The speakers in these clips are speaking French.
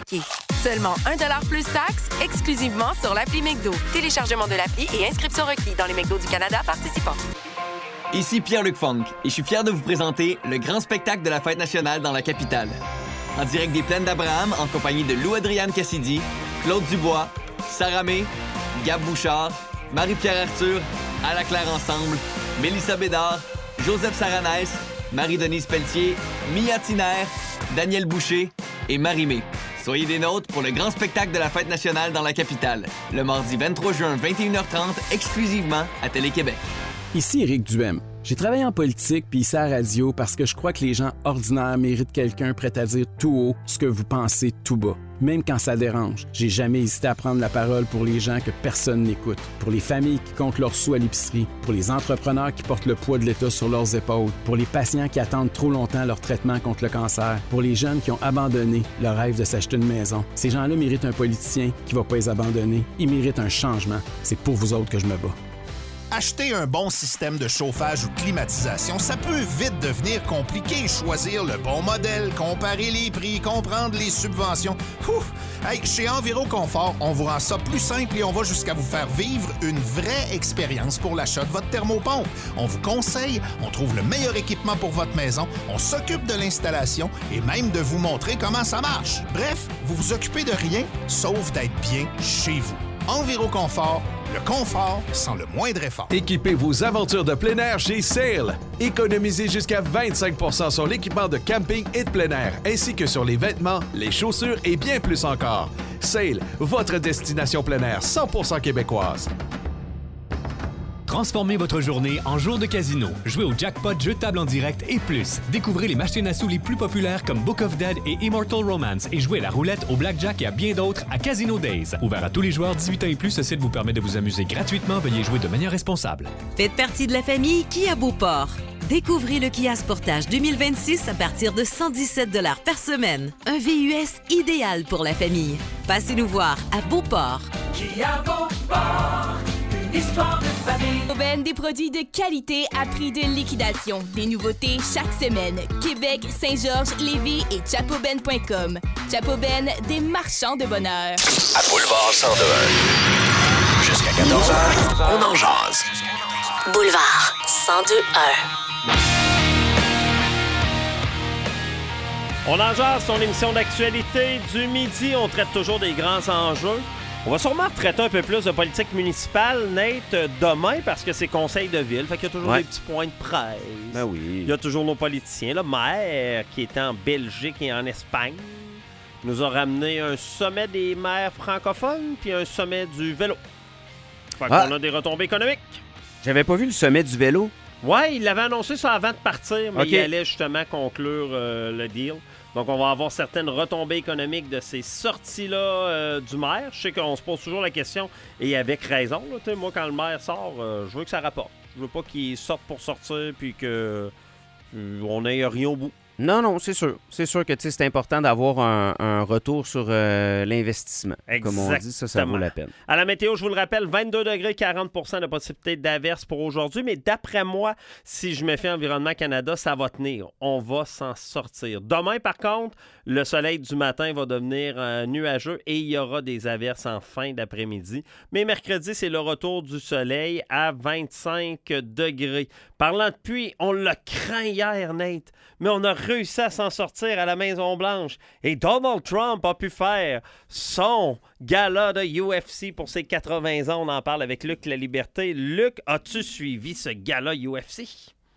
embarquer. Seulement 1$ plus taxes, exclusivement sur l'appli McDo. Téléchargement de l'appli et inscription requis dans les McDo du Canada participants. Ici Pierre-Luc Funk et je suis fier de vous présenter le grand spectacle de la Fête nationale dans la capitale. En direct des Plaines d'Abraham, en compagnie de Lou-Adriane Cassidy, Claude Dubois, Sarah May, Gab Bouchard, Marie-Pierre Arthur, À la Claire Ensemble, Mélissa Bédard, Joseph Saranès, Marie-Denise Pelletier, Mia Tiner, Daniel Boucher et Marie-Mé. Soyez des nôtres pour le grand spectacle de la Fête nationale dans la capitale, le mardi 23 juin, 21h30, exclusivement à Télé-Québec. Ici Éric Duhem. J'ai travaillé en politique puis ici à la radio parce que je crois que les gens ordinaires méritent quelqu'un prêt à dire tout haut ce que vous pensez tout bas. Même quand ça dérange, j'ai jamais hésité à prendre la parole pour les gens que personne n'écoute, pour les familles qui comptent leurs sous à l'épicerie, pour les entrepreneurs qui portent le poids de l'État sur leurs épaules, pour les patients qui attendent trop longtemps leur traitement contre le cancer, pour les jeunes qui ont abandonné le rêve de s'acheter une maison. Ces gens-là méritent un politicien qui va pas les abandonner. Ils méritent un changement. C'est pour vous autres que je me bats. Acheter un bon système de chauffage ou climatisation, ça peut vite devenir compliqué. Choisir le bon modèle, comparer les prix, comprendre les subventions. Ouf! Hey, chez Enviroconfort, on vous rend ça plus simple et on va jusqu'à vous faire vivre une vraie expérience pour l'achat de votre thermopompe. On vous conseille, on trouve le meilleur équipement pour votre maison, on s'occupe de l'installation et même de vous montrer comment ça marche. Bref, vous vous occupez de rien, sauf d'être bien chez vous. Enviroconfort, le confort sans le moindre effort. Équipez vos aventures de plein air chez Sail. Économisez jusqu'à 25% sur l'équipement de camping et de plein air, ainsi que sur les vêtements, les chaussures et bien plus encore. Sail, votre destination plein air 100% québécoise. Transformez votre journée en jour de casino. Jouez au jackpot, jeux de table en direct et plus. Découvrez les machines à sous les plus populaires comme Book of Dead et Immortal Romance et jouez à la roulette, au blackjack et à bien d'autres à Casino Days. Ouvert à tous les joueurs 18 ans et plus, ce site vous permet de vous amuser gratuitement. Veuillez jouer de manière responsable. Faites partie de la famille Kia Beauport. Découvrez le Kia Sportage 2026 à partir de 117$ par semaine. Un VUS idéal pour la famille. Passez nous voir à Beauport. Kia Beauport, une histoire de famille. Aubaine, des produits de qualité à prix de liquidation. Des nouveautés chaque semaine. Québec, Saint-Georges, Lévis et chapoben.com. Chapoben, des marchands de bonheur. À Boulevard 102.1. Jusqu'à 14h, on en jase. Boulevard 102.1. On en jase, son émission d'actualité du midi. On traite toujours des grands enjeux. On va sûrement traiter un peu plus de politique municipale, Nate, demain, parce que c'est conseil de ville. Fait qu'il y a toujours des petits points de presse. Ben oui. Il y a toujours nos politiciens. Le maire, qui était en Belgique et en Espagne, nous a ramené un sommet des maires francophones puis un sommet du vélo. Fait qu'on a des retombées économiques. J'avais pas vu le sommet du vélo. Ouais, il l'avait annoncé ça avant de partir, mais il allait justement conclure le deal. Donc, on va avoir certaines retombées économiques de ces sorties-là du maire. Je sais qu'on se pose toujours la question, et avec raison. Là, moi, quand le maire sort, je veux que ça rapporte. Je veux pas qu'il sorte pour sortir puis qu'on n'ait rien au bout. Non, c'est sûr. C'est sûr que c'est important d'avoir un retour sur l'investissement. Exactement. Comme on dit, ça vaut la peine. À la météo, je vous le rappelle, 22 degrés, 40% de possibilité d'averse pour aujourd'hui. Mais d'après moi, si je me fais Environnement Canada, ça va tenir. On va s'en sortir. Demain, par contre, le soleil du matin va devenir nuageux et il y aura des averses en fin d'après-midi. Mais mercredi, c'est le retour du soleil à 25 degrés. Parlant de pluie, on l'a craint hier, Nate, mais on a réussi à s'en sortir à la Maison-Blanche. Et Donald Trump a pu faire son gala de UFC pour ses 80 ans. On en parle avec Luc La Liberté. Luc, as-tu suivi ce gala UFC?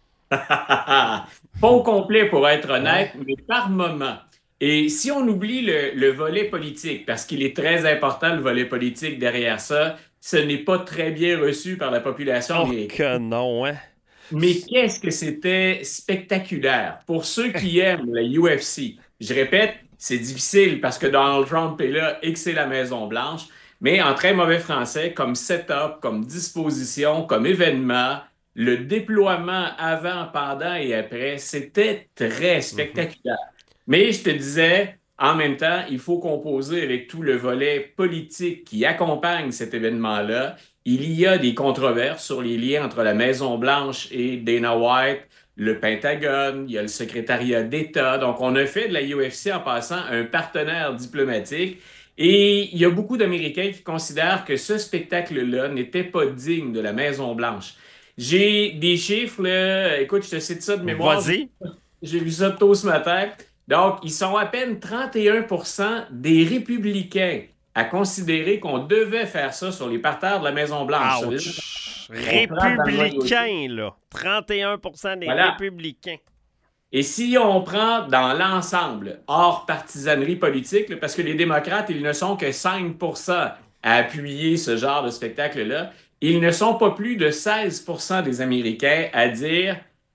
Pas au complet, pour être honnête, mais par moment. Et si on oublie le volet politique, parce qu'il est très important, le volet politique derrière ça, ce n'est pas très bien reçu par la population. Oh que non, hein? Mais qu'est-ce que c'était spectaculaire. Pour ceux qui aiment la UFC, je répète, c'est difficile parce que Donald Trump est là et que c'est la Maison-Blanche, mais en très mauvais français, comme setup, comme disposition, comme événement, le déploiement avant, pendant et après, c'était très spectaculaire. Mais je te disais, en même temps, il faut composer avec tout le volet politique qui accompagne cet événement-là. Il y a des controverses sur les liens entre la Maison-Blanche et Dana White, le Pentagone, il y a le secrétariat d'État. Donc, on a fait de la UFC, en passant, un partenaire diplomatique. Et il y a beaucoup d'Américains qui considèrent que ce spectacle-là n'était pas digne de la Maison-Blanche. J'ai des chiffres, là. Écoute, je te cite ça de mémoire. Vas-y. J'ai vu ça tôt ce matin. Donc, ils sont à peine 31% des républicains à considérer qu'on devait faire ça sur les parterres de la Maison-Blanche. Républicains, là. 31% des républicains. Et si on prend dans l'ensemble, hors partisanerie politique, là, parce que les démocrates, ils ne sont que 5% à appuyer ce genre de spectacle-là, ils ne sont pas plus de 16% des Américains à dire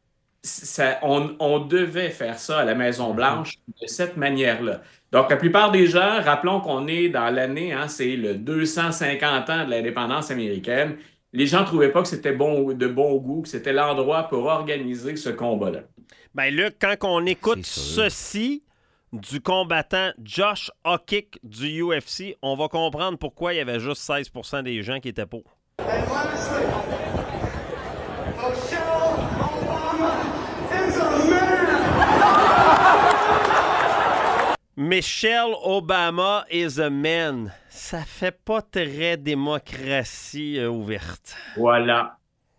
on devait faire ça à la Maison-Blanche de cette manière-là. Donc, la plupart des gens, rappelons qu'on est dans l'année, c'est le 250 ans de l'indépendance américaine, les gens ne trouvaient pas que c'était de bon goût, que c'était l'endroit pour organiser ce combat-là. Ben là, quand on écoute ceci du combattant Josh Okic du UFC, on va comprendre pourquoi il y avait juste 16% des gens qui étaient pour. Michelle Obama is a man. Ça fait pas très démocratie ouverte. Voilà.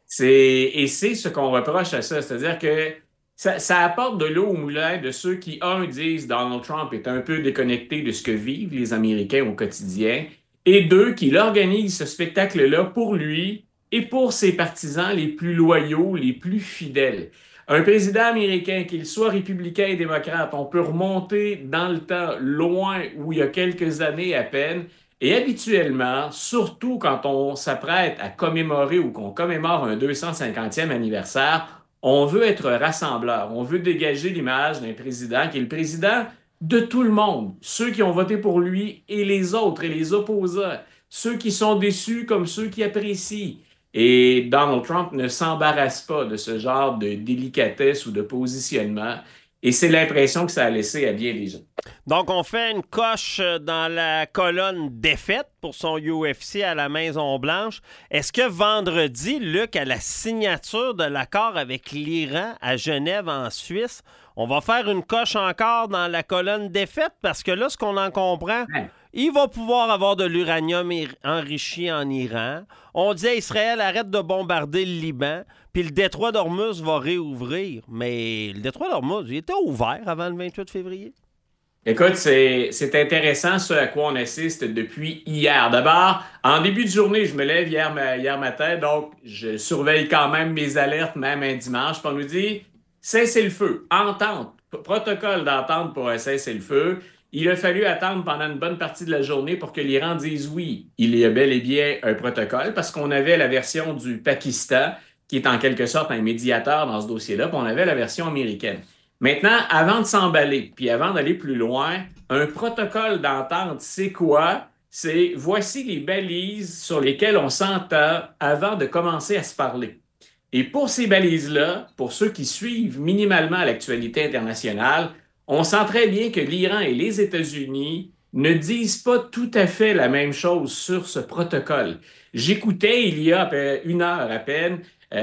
Et c'est ce qu'on reproche à ça. C'est-à-dire que ça apporte de l'eau au moulin de ceux qui, disent Donald Trump est un peu déconnecté de ce que vivent les Américains au quotidien, et deux, qui l'organisent ce spectacle-là pour lui et pour ses partisans les plus loyaux, les plus fidèles. Un président américain, qu'il soit républicain et démocrate, on peut remonter dans le temps loin où il y a quelques années à peine, et habituellement, surtout quand on s'apprête à commémorer ou qu'on commémore un 250e anniversaire, on veut être rassembleur, on veut dégager l'image d'un président qui est le président de tout le monde, ceux qui ont voté pour lui et les autres, et les opposants, ceux qui sont déçus comme ceux qui apprécient. Et Donald Trump ne s'embarrasse pas de ce genre de délicatesse ou de positionnement. Et c'est l'impression que ça a laissé à bien des gens. Donc, on fait une coche dans la colonne défaite pour son UFC à la Maison-Blanche. Est-ce que vendredi, Luc, à la signature de l'accord avec l'Iran à Genève, en Suisse, on va faire une coche encore dans la colonne défaite? Parce que là, ce qu'on en comprend, il va pouvoir avoir de l'uranium enrichi en Iran. On dit à Israël, arrête de bombarder le Liban, puis le détroit d'Ormuz va réouvrir. Mais le détroit d'Ormuz, il était ouvert avant le 28 février. Écoute, c'est intéressant ce à quoi on assiste depuis hier. D'abord, en début de journée, je me lève hier matin, donc je surveille quand même mes alertes, même un dimanche. Puis on nous dit, cessez-le-feu, entente, protocole d'entente pour un cessez-le-feu. Il a fallu attendre pendant une bonne partie de la journée pour que l'Iran dise oui. Il y a bel et bien un protocole parce qu'on avait la version du Pakistan qui est en quelque sorte un médiateur dans ce dossier-là, puis on avait la version américaine. Maintenant, avant de s'emballer, puis avant d'aller plus loin, un protocole d'entente, c'est quoi? C'est voici les balises sur lesquelles on s'entend avant de commencer à se parler. Et pour ces balises-là, pour ceux qui suivent minimalement l'actualité internationale, on sent très bien que l'Iran et les États-Unis ne disent pas tout à fait la même chose sur ce protocole. J'écoutais il y a une heure à peine,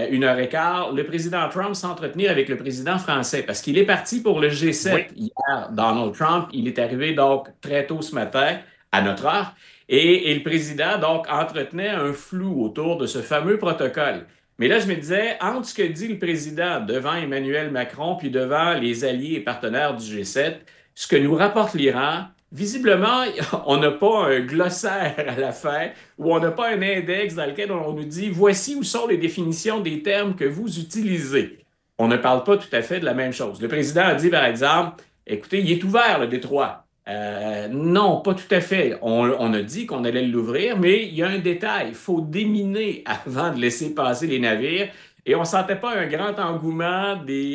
1h15, le président Trump s'entretenir avec le président français parce qu'il est parti pour le G7 hier. Donald Trump, il est arrivé donc très tôt ce matin à notre heure et le président donc entretenait un flou autour de ce fameux protocole. Mais là, je me disais, entre ce que dit le président devant Emmanuel Macron puis devant les alliés et partenaires du G7, ce que nous rapporte l'Iran, visiblement, on n'a pas un glossaire à la fin ou on n'a pas un index dans lequel on nous dit « Voici où sont les définitions des termes que vous utilisez ». On ne parle pas tout à fait de la même chose. Le président a dit, par exemple, « Écoutez, il est ouvert le détroit ». Non, pas tout à fait. On a dit qu'on allait l'ouvrir, mais il y a un détail. Il faut déminer avant de laisser passer les navires. Et on ne sentait pas un grand engouement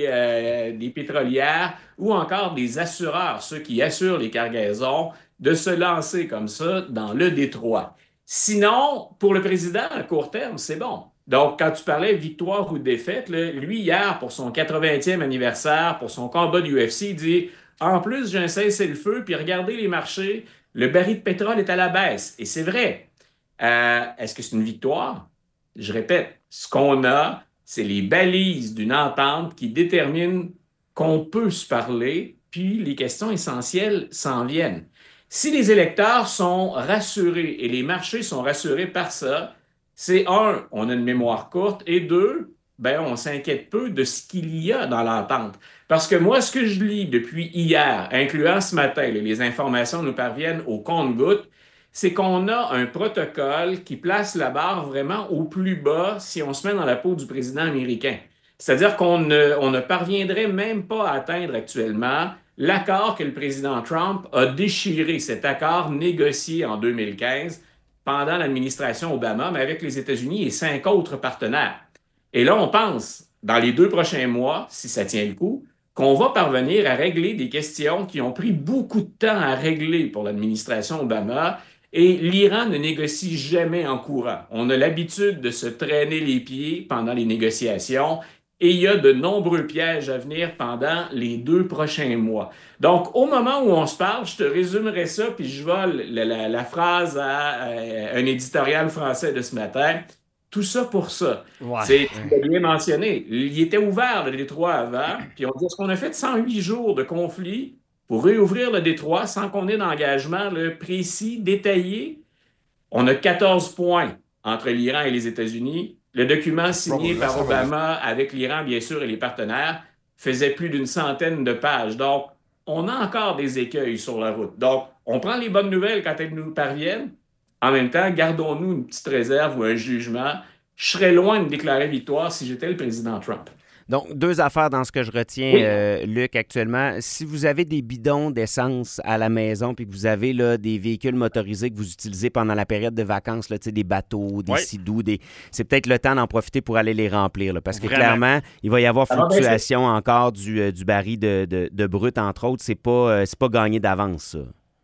des pétrolières ou encore des assureurs, ceux qui assurent les cargaisons, de se lancer comme ça dans le détroit. Sinon, pour le président, à court terme, c'est bon. Donc, quand tu parlais victoire ou défaite, là, lui, hier, pour son 80e anniversaire, pour son combat de UFC, il dit « En plus, j'ai un cessez-le-feu, puis regardez les marchés, le baril de pétrole est à la baisse. » Et c'est vrai. Est-ce que c'est une victoire? Je répète, ce qu'on a c'est les balises d'une entente qui déterminent qu'on peut se parler, puis les questions essentielles s'en viennent. Si les électeurs sont rassurés et les marchés sont rassurés par ça, c'est un, on a une mémoire courte, et deux, ben, on s'inquiète peu de ce qu'il y a dans l'entente. Parce que moi, ce que je lis depuis hier, incluant ce matin, les informations nous parviennent au compte-gouttes, c'est qu'on a un protocole qui place la barre vraiment au plus bas si on se met dans la peau du président américain. C'est-à-dire qu'on ne parviendrait même pas à atteindre actuellement l'accord que le président Trump a déchiré, cet accord négocié en 2015 pendant l'administration Obama, mais avec les États-Unis et 5 autres partenaires. Et là, on pense, dans les 2 prochains mois, si ça tient le coup, qu'on va parvenir à régler des questions qui ont pris beaucoup de temps à régler pour l'administration Obama. Et l'Iran ne négocie jamais en courant. On a l'habitude de se traîner les pieds pendant les négociations et il y a de nombreux pièges à venir pendant les 2 prochains mois. Donc, au moment où on se parle, je te résumerai ça, puis je vole la phrase à un éditorial français de ce matin. Tout ça pour ça. Ouais. Tu l'as bien mentionné. Il était ouvert, le détroit, avant, puis on dit, est-ce qu'on a fait 108 jours de conflit pour réouvrir le détroit sans qu'on ait d'engagement précis, détaillé? On a 14 points entre l'Iran et les États-Unis. Le document signé par Obama avec l'Iran, bien sûr, et les partenaires, faisait plus d'une centaine de pages. Donc, on a encore des écueils sur la route. Donc, on prend les bonnes nouvelles quand elles nous parviennent. En même temps, gardons-nous une petite réserve ou un jugement. Je serais loin de déclarer victoire si j'étais le président Trump. Donc, 2 affaires dans ce que je retiens, Luc, actuellement. Si vous avez des bidons d'essence à la maison puis que vous avez là, des véhicules motorisés que vous utilisez pendant la période de vacances, là, des bateaux, des sidous, c'est peut-être le temps d'en profiter pour aller les remplir. Là, parce que clairement, il va y avoir fluctuation encore du baril de brut, entre autres. C'est pas gagné d'avance, ça.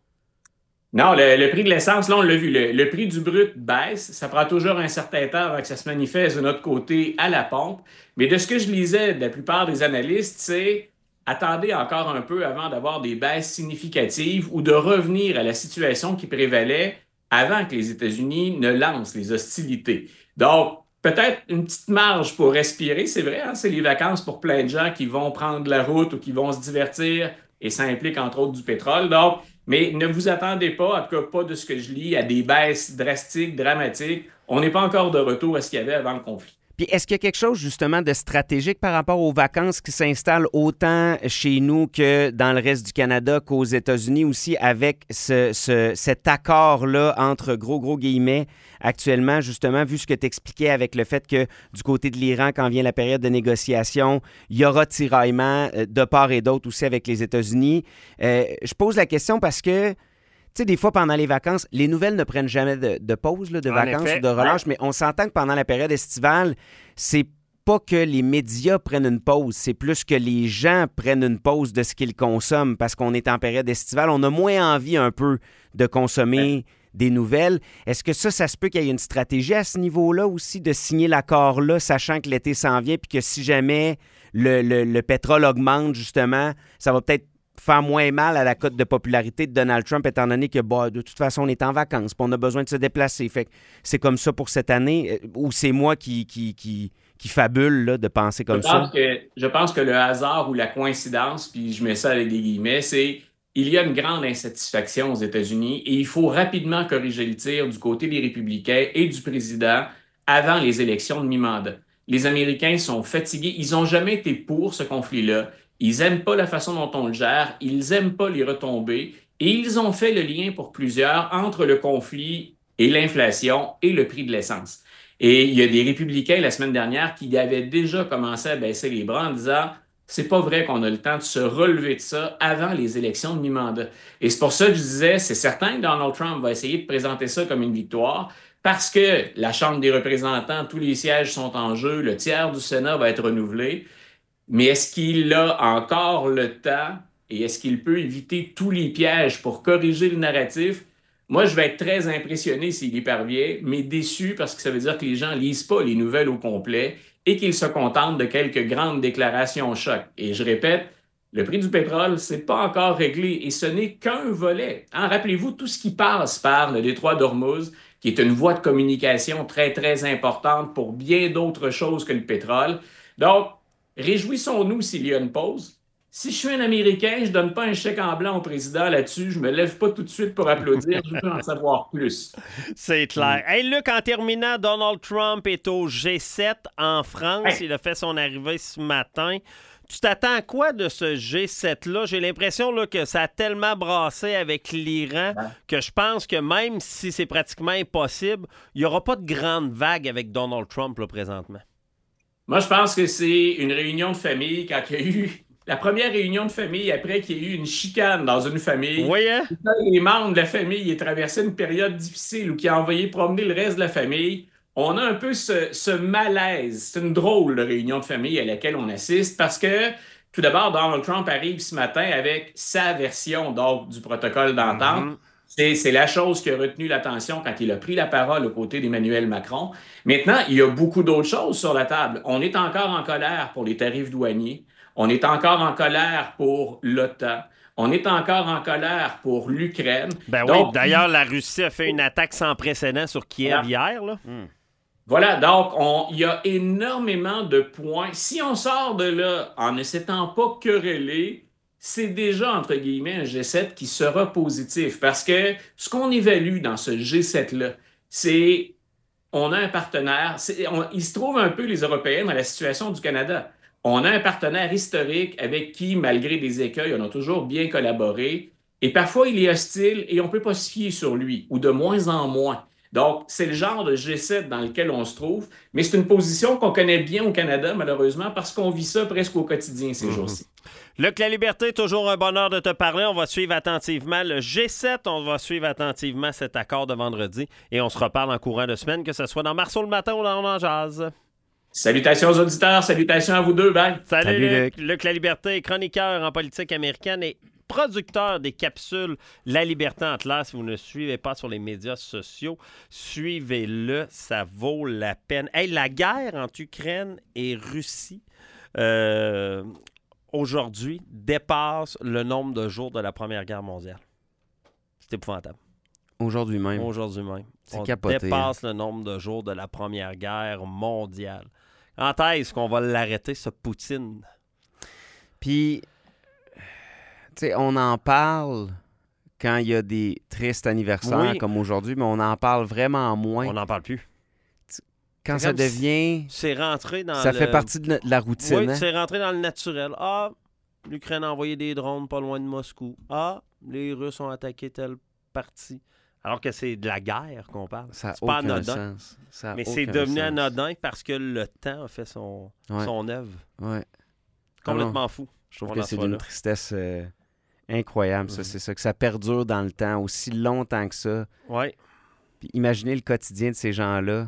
Non, le prix de l'essence, là, on l'a vu, le prix du brut baisse. Ça prend toujours un certain temps avant que ça se manifeste de notre côté à la pompe. Mais de ce que je lisais de la plupart des analystes, c'est attendez encore un peu avant d'avoir des baisses significatives ou de revenir à la situation qui prévalait avant que les États-Unis ne lancent les hostilités. Donc, peut-être une petite marge pour respirer, c'est vrai, hein, c'est les vacances pour plein de gens qui vont prendre la route ou qui vont se divertir et ça implique entre autres du pétrole. Donc, mais ne vous attendez pas, en tout cas pas de ce que je lis, à des baisses drastiques, dramatiques. On n'est pas encore de retour à ce qu'il y avait avant le conflit. Puis est-ce qu'il y a quelque chose justement de stratégique par rapport aux vacances qui s'installent autant chez nous que dans le reste du Canada qu'aux États-Unis aussi avec cet accord-là entre gros guillemets actuellement, justement, vu ce que tu expliquais avec le fait que du côté de l'Iran, quand vient la période de négociation, il y aura tiraillement de part et d'autre aussi avec les États-Unis. Je pose la question parce que tu sais, des fois, pendant les vacances, les nouvelles ne prennent jamais de pause, là, de vacances ou de relâche, mais on s'entend que pendant la période estivale, c'est pas que les médias prennent une pause, c'est plus que les gens prennent une pause de ce qu'ils consomment parce qu'on est en période estivale. On a moins envie un peu de consommer des nouvelles. Est-ce que ça se peut qu'il y ait une stratégie à ce niveau-là aussi de signer l'accord-là, sachant que l'été s'en vient puis que si jamais le pétrole augmente, justement, ça va peut-être faire moins mal à la cote de popularité de Donald Trump, étant donné que de toute façon, on est en vacances, puis on a besoin de se déplacer. Fait que c'est comme ça pour cette année, ou c'est moi qui fabule là, de penser comme ça? Je pense que le hasard ou la coïncidence, puis je mets ça avec des guillemets, c'est il y a une grande insatisfaction aux États-Unis et il faut rapidement corriger le tir du côté des républicains et du président avant les élections de mi-mandat. Les Américains sont fatigués. Ils n'ont jamais été pour ce conflit-là. Ils n'aiment pas la façon dont on le gère, ils n'aiment pas les retombées et ils ont fait le lien pour plusieurs entre le conflit et l'inflation et le prix de l'essence. Et il y a des républicains la semaine dernière qui avaient déjà commencé à baisser les bras en disant « c'est pas vrai qu'on a le temps de se relever de ça avant les élections de mi-mandat ». Et c'est pour ça que je disais, c'est certain que Donald Trump va essayer de présenter ça comme une victoire parce que la Chambre des représentants, tous les sièges sont en jeu, le tiers du Sénat va être renouvelé. Mais est-ce qu'il a encore le temps et est-ce qu'il peut éviter tous les pièges pour corriger le narratif? Moi, je vais être très impressionné s'il y parvient, mais déçu parce que ça veut dire que les gens ne lisent pas les nouvelles au complet et qu'ils se contentent de quelques grandes déclarations choc. Et je répète, Le prix du pétrole, c'est pas encore réglé et ce n'est qu'un volet. Hein, rappelez-vous tout ce qui passe par le détroit d'Ormuz, qui est une voie de communication très, très importante pour bien d'autres choses que le pétrole. Donc, réjouissons-nous s'il y a une pause. Si je suis un Américain, je ne donne pas un chèque en blanc au président là-dessus. Je me lève pas tout de suite pour applaudir. Je veux en savoir plus. C'est clair. Hey, Luc, en terminant, Donald Trump est au G7 en France. Il a fait son arrivée ce matin. Tu t'attends à quoi de ce G7-là? J'ai l'impression là, que ça a tellement brassé avec l'Iran que je pense que même si c'est pratiquement impossible, il n'y aura pas de grande vague avec Donald Trump là, présentement. Moi, je pense que c'est une réunion de famille quand il y a eu la première réunion de famille après qu'il y ait eu une chicane dans une famille. Oui, hein? Les membres de la famille aient traversé une période difficile ou qui a envoyé promener le reste de la famille. On a un peu ce malaise. C'est une drôle de réunion de famille à laquelle on assiste parce que, tout d'abord, Donald Trump arrive ce matin avec sa version donc, du protocole d'entente. C'est la chose qui a retenu l'attention quand il a pris la parole aux côtés d'Emmanuel Macron. Maintenant, il y a beaucoup d'autres choses sur la table. On est encore en colère pour les tarifs douaniers. On est encore en colère pour l'OTAN. On est encore en colère pour l'Ukraine. Ben oui, d'ailleurs, la Russie a fait une attaque sans précédent sur Kiev hier. Là. Voilà, donc il y a énormément de points. Si on sort de là en ne s'étant pas querellé, c'est déjà, entre guillemets, un G7 qui sera positif. Parce que ce qu'on évalue dans ce G7-là, c'est on a un partenaire. Il se trouve un peu, les Européens, dans la situation du Canada. On a un partenaire historique avec qui, malgré des écueils, on a toujours bien collaboré. Et parfois, il est hostile et on ne peut pas se fier sur lui, ou de moins en moins. Donc, c'est le genre de G7 dans lequel on se trouve, mais c'est une position qu'on connaît bien au Canada, malheureusement, parce qu'on vit ça presque au quotidien ces jours-ci. Luc La Liberté, toujours un bonheur de te parler. On va suivre attentivement le G7. On va suivre attentivement cet accord de vendredi et on se reparle en courant de semaine, que ce soit dans Marceau le matin ou dans On en jase. Salutations aux auditeurs, salutations à vous deux, bye. Salut Luc. Luc La Liberté, chroniqueur en politique américaine et producteur des capsules La Liberté en clair. Si vous ne suivez pas sur les médias sociaux, suivez-le, ça vaut la peine. Hey, la guerre entre Ukraine et Russie aujourd'hui dépasse le nombre de jours de la Première Guerre mondiale. C'est épouvantable. Aujourd'hui même. Aujourd'hui même. C'est capoté. On dépasse le nombre de jours de la Première Guerre mondiale. Quand est-ce qu'on va l'arrêter, ce Poutine? Puis, tu sais, on en parle quand il y a des tristes anniversaires comme aujourd'hui, mais on en parle vraiment moins. On n'en parle plus. Quand ça devient... C'est rentré dans ça fait partie de la routine. Oui, hein? c'est rentré dans le naturel. Ah, l'Ukraine a envoyé des drones pas loin de Moscou. Ah, les Russes ont attaqué telle partie. Alors que c'est de la guerre qu'on parle. Ça c'est pas anodin. Mais c'est devenu sens. Anodin parce que le temps a fait son œuvre. Ouais. Complètement fou. Je trouve que c'est d'une tristesse incroyable, ça. C'est ça, que ça perdure dans le temps aussi longtemps que ça. Ouais. Puis imaginez le quotidien de ces gens-là.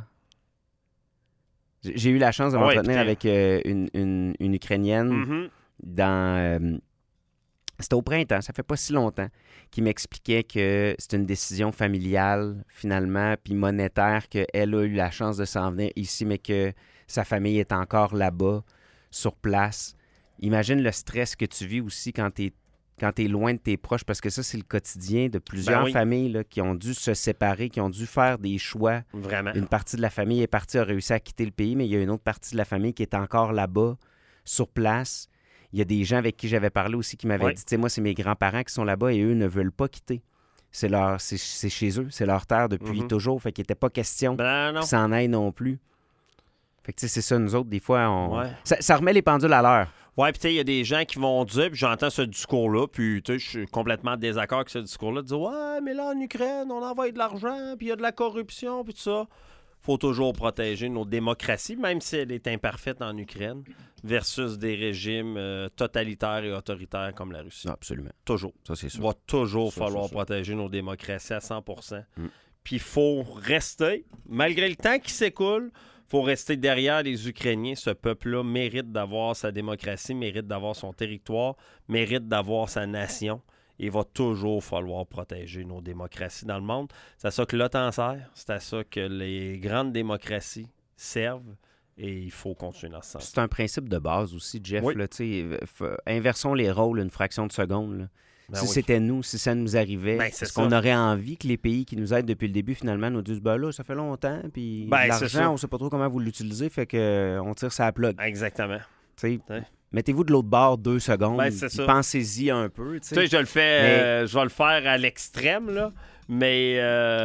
J'ai eu la chance de m'entretenir avec une Ukrainienne dans... c'était au printemps, ça fait pas si longtemps, qui m'expliquait que c'est une décision familiale, finalement, puis monétaire, qu'elle a eu la chance de s'en venir ici, mais que sa famille est encore là-bas, sur place. Imagine le stress que tu vis aussi quand t'es loin de tes proches, parce que ça, c'est le quotidien de plusieurs familles là, qui ont dû se séparer, qui ont dû faire des choix. Vraiment. Une partie de la famille est partie, a réussi à quitter le pays, mais il y a une autre partie de la famille qui est encore là-bas, sur place. Il y a des gens avec qui j'avais parlé aussi qui m'avaient dit, tu sais, moi, c'est mes grands-parents qui sont là-bas et eux ne veulent pas quitter. C'est chez eux, c'est leur terre depuis toujours. Fait qu'il n'était pas question qu'ils s'en aillent non plus. Fait que, tu sais, c'est ça, nous autres, des fois, ça remet les pendules à l'heure. Ouais, puis tu sais, il y a des gens qui vont dire, puis j'entends ce discours-là, puis tu sais, je suis complètement en désaccord avec ce discours-là, de dire, ouais, mais là, en Ukraine, on envoie de l'argent, puis il y a de la corruption, puis tout ça. Faut toujours protéger nos démocraties, même si elle est imparfaite en Ukraine, versus des régimes totalitaires et autoritaires comme la Russie. Non, absolument. Toujours. Ça, c'est sûr. Il va toujours falloir protéger nos démocraties à 100%. Puis il faut rester, malgré le temps qui s'écoule, il faut rester derrière les Ukrainiens. Ce peuple-là mérite d'avoir sa démocratie, mérite d'avoir son territoire, mérite d'avoir sa nation. Il va toujours falloir protéger nos démocraties dans le monde. C'est à ça que l'OTAN sert. C'est à ça que les grandes démocraties servent. Et il faut continuer dans ce sens. C'est un principe de base aussi, Jeff. Oui. Là, inversons les rôles une fraction de seconde. Là. Si c'était nous, si ça nous arrivait, est-ce qu'on aurait envie que les pays qui nous aident depuis le début, finalement, nous disent là, ça fait longtemps, puis l'argent, on ne sait pas trop comment vous l'utilisez, fait qu'on tire ça à la plug. Exactement. Mettez-vous de l'autre bord 2 secondes, puis pensez-y un peu. Je vais le faire à l'extrême, là, mais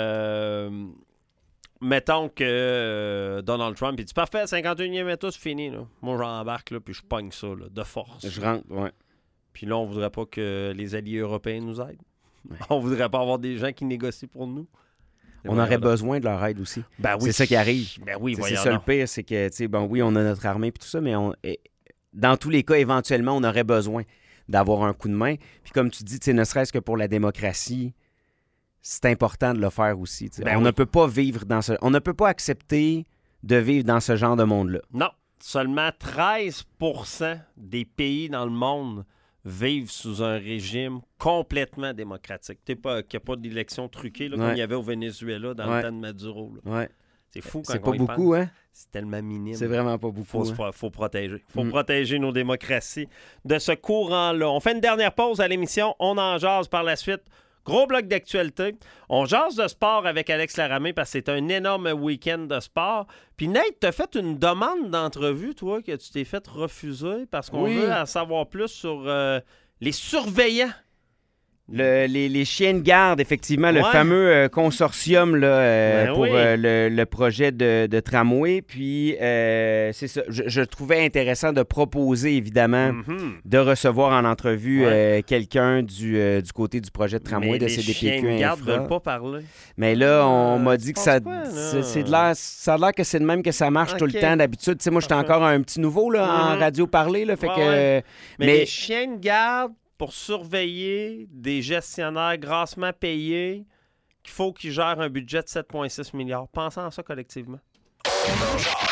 mettons que Donald Trump, il dit parfait, 51e État, c'est fini. Là. Moi, j'embarque, là, puis je pogne ça là, de force. Je rentre, ouais. Puis là, on voudrait pas que les alliés européens nous aident. Ouais. On voudrait pas avoir des gens qui négocient pour nous. On aurait besoin de leur aide aussi. C'est ça qui arrive. C'est ça le pire, c'est que, oui, on a notre armée et tout ça, mais dans tous les cas, éventuellement, on aurait besoin d'avoir un coup de main. Puis comme tu dis, ne serait-ce que pour la démocratie, c'est important de le faire aussi. On ne peut pas vivre on ne peut pas accepter de vivre dans ce genre de monde-là. Non. Seulement 13% des pays dans le monde vivent sous un régime complètement démocratique. Qu'il n'y a pas d'élection truquée, là, comme il y avait au Venezuela dans le temps de Maduro. C'est fou quand c'est pas beaucoup, hein? C'est tellement minime. C'est vraiment pas beaucoup. Faut protéger. Faut protéger nos démocraties de ce courant-là. On fait une dernière pause à l'émission. On en jase par la suite. Gros bloc d'actualité. On jase de sport avec Alex Laramé parce que c'est un énorme week-end de sport. Puis Nate, t'as fait une demande d'entrevue, toi, que tu t'es fait refuser parce qu'on veut en savoir plus sur les surveillants. Les chiens de garde, effectivement, le fameux consortium là, pour le projet de tramway. Puis, c'est ça. Je trouvais intéressant de proposer, évidemment, de recevoir en entrevue quelqu'un du côté du projet de tramway de CDPQ Infra. Les chiens de garde ne veulent pas parler. Mais là, on m'a dit que ça a l'air que c'est de même que ça marche tout le temps. D'habitude, moi, j'étais encore un petit nouveau là, en radio parler. Là, fait que, mais les chiens de garde pour surveiller des gestionnaires grassement payés qu'il faut qu'ils gèrent un budget de 7,6 milliards. Pensons à ça collectivement.